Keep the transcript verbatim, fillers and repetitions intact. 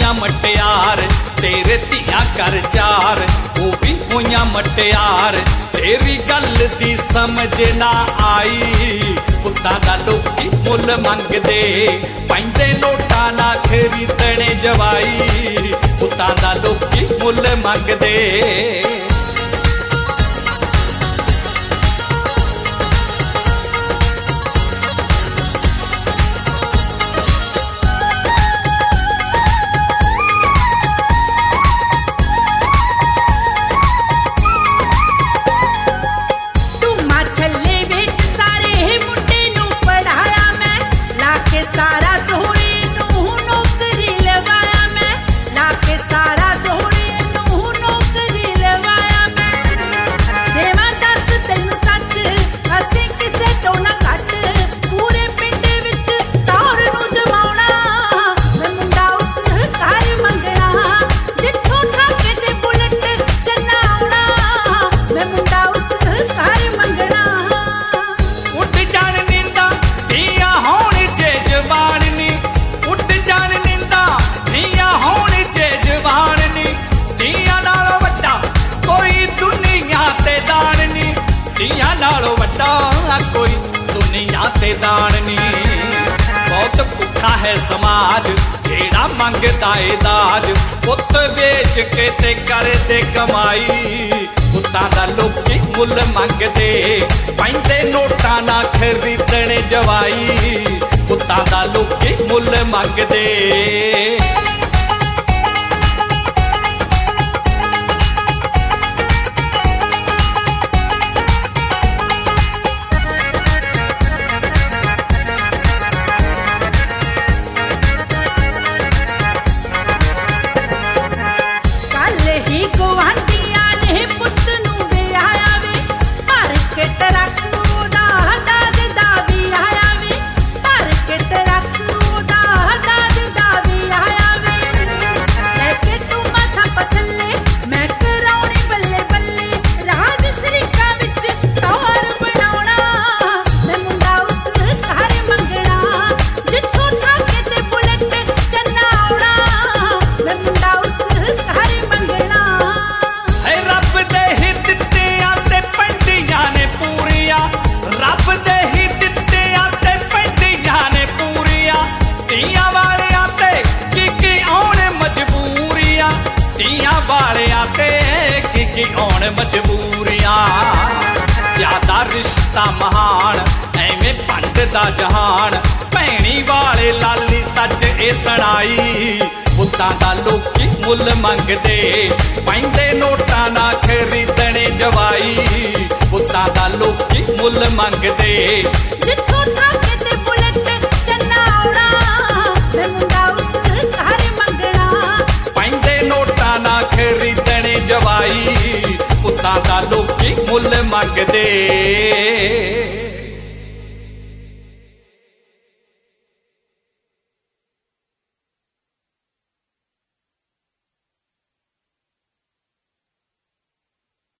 होइयां मटियार तेरे धियां कर चार वो भी होइयां मटियार तेरी गल दी समझ ना आई पुत्तां दा लोकी मुल मंगदे पैंदे नोटां ना खरीदणे जवाई पुत्तां दा लोकी मुल मंगदे नालों वड्डा कोई दुनिया ते दान नी बहुत भुखा है समाज जेड़ा मंगदा ए दाज पुत बेच के ते कर दे कमाई पुत्तां दा लोकी मुल मंगदे पैंदे नोटां ना खरीदणे जवाई पुत्तां दा लोकी मुल मंगदे मजबूरियां ज्यादा रिश्ता महान एवें भंड दा जहान भैणी वाले लाली सच ए सणाई पुत्तां दा लोकी मुल मंगदे पैंदे नोटां ना खरीदणे जवाई पुत्तां दा लोकी मुल मंगदे जिथों ठाके ते बुलेट चन्ना आउणा मैं मुंडा उस घर मंगणा पैंदे नोटां ना खरीदणे जवाई पुत्तां दा लोकी मुल मंगदे।